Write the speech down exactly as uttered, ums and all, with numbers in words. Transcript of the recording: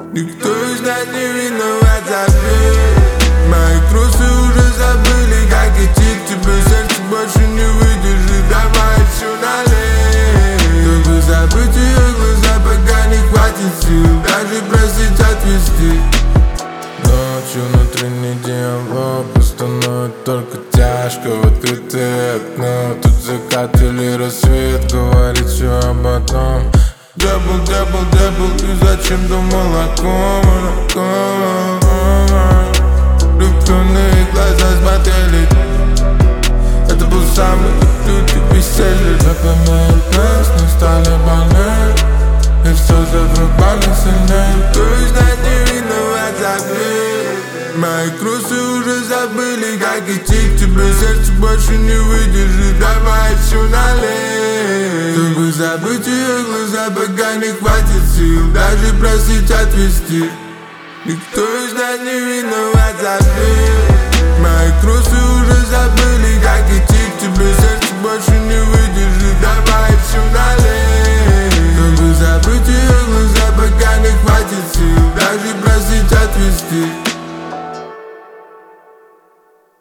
Никто из нас не виноват, забей. Мои трусы уже забыли, как идти к тебе. Сердце больше не выдержит, давай все налей. Чтобы забыть ее глаза, пока не хватит сил даже просить отвести. Ночью внутренний диалог становится только тяжко. В открытое окно тут закат или рассвет говорит все об одном. Дебл, дебл, дебл, и зачем думал о ком? Влюбленные глаза смотрели. Это был самый лютый бестселлер. Запоминали песни, стали больны, и все заврубали сильнее. Кто из нас не виноват, забей. Мои трусы уже забыли, как идти к тебе. Сердце больше не выдержит, давай все налей. Чтобы забыть ее глаза, пока не хватит сил даже просить отвести. Никто из нас не виноват, забей. Мои трусы уже забыли, как идти к тебе. Сердце больше не выдержит, давай все налей. Чтобы забыть ее глаза, пока не хватит сил даже просить отвести.